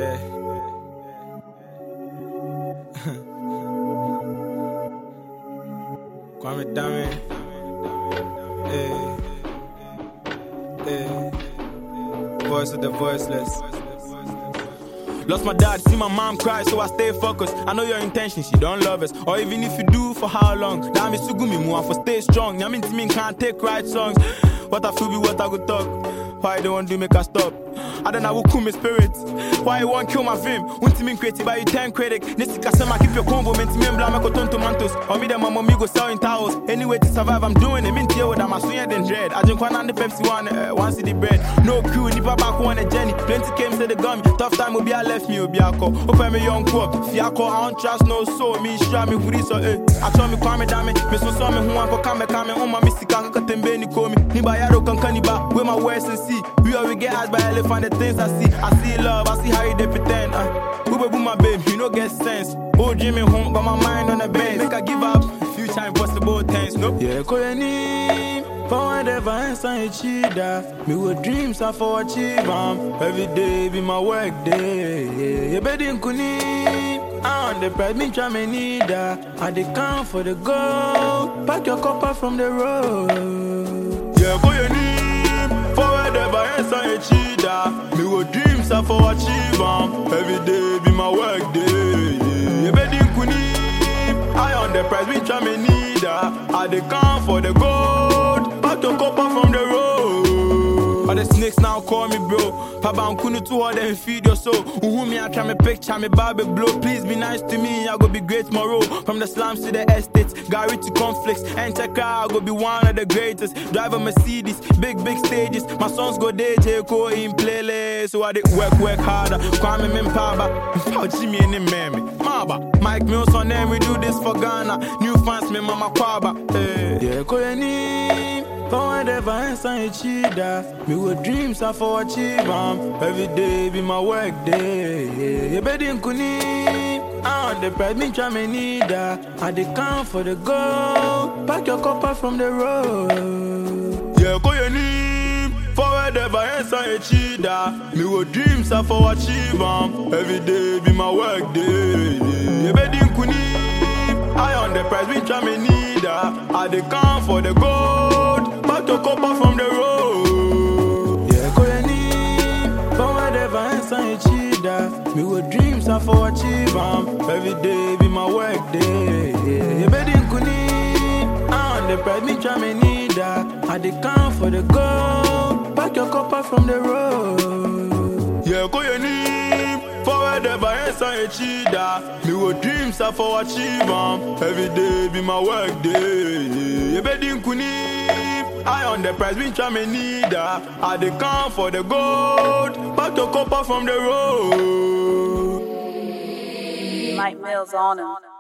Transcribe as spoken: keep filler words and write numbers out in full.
Yeah. Kwame Dame. Hey. Hey. Voice of the voiceless. Lost my dad, see my mom cry, so I stay focused. I know your intention, she don't love us. Or even if you do, for how long? Damn, it's Sugumi Mua for stay strong. Yamin to me can't take right songs. What I feel be what I go talk. Why they want to make us stop? I don't know who cool my spirit. Why you want kill my fame? Want to mean creative by you ten critic. Nisi Kasema keep your combo, meant to me and blah, go turn tomatoes. Or me them my mommy go selling towels. Anyway to survive, I'm doing it. Mean to you with I'm a sooner than dread. I drink one on the Pepsi one, uh, one city bread. No crew, nipa back on a journey. Plenty came to the gummy. Tough time will be I left me, will be a call. Open me young quirk. Fiako, I don't trust no soul. Me sure me with this or eh. I told me Kwame Dame. Me so saw me who want for Kame Kame. On my mystic, I can tembe ni komi. Niba yaro kan kaniba. Where my words and see. We always get asked by elephant the things I see. I see love, I see how you they pretend. Uh. Booba boo my babe, you no get sense. Oh, Jimmy home, got my mind on the bed. Make I give up, future impossible things, no? Yeah, call your name. For whatever answer you cheetah. Me with dreams I for achieve um. Every day be my work day. You better kuni. I on the pride, me try me need that. I dey count for the gold. Pack your copper from the road. Yeah, call your name. For whatever answer you cheetah. Me with dreams I for achieve um. Every day be my work day. You better kuni. I on the price, me try me need that. I dey count for the gold. Back to copper from the road. All the snakes now call me bro. Papa I'm kunu too hard and feed your soul. Who me I try me picture me Barbie blow. Please be nice to me, I go be great tomorrow. From the slums to the estates, Gary to conflicts. Enter car, I go be one of the greatest. Drive a Mercedes, big big stages. My songs go D J Ko in playlist. So I did work work harder. Kwame Mimpaba, without Jimmy and him mammy. Maba, Mike Mills on them, we do this for Ghana. New fans, me mama Kwaba. Hey. Yeah, call your name. For whatever answer you cheetah. Me with dreams I for achieve um. Every day be my work day. You better kuni. I on the pride, me try me need that. I dey count for the gold. Pack your copper from the road. Yeah, call your name. For whatever answer you cheetah. Me with dreams I for achieve um. Every day be my work day. You better kuni. I on the price, me try me need that. I dey count for the gold. Back to copper from the road. Yeah, call your name. For whatever answer you cheetah. Me with dreams I for achieve um. Every day be my work day. You better kuni. I on the price, me try me need that. I dey count for the gold. Back your copper from the road. Yeah, call your name. For whatever answer you cheetah. Me with dreams I for achieve um. Every day be my work day. You better kuni. I on the price, me try me need that. I dey count for the gold. Back to copper from the road. Mike Mills on him.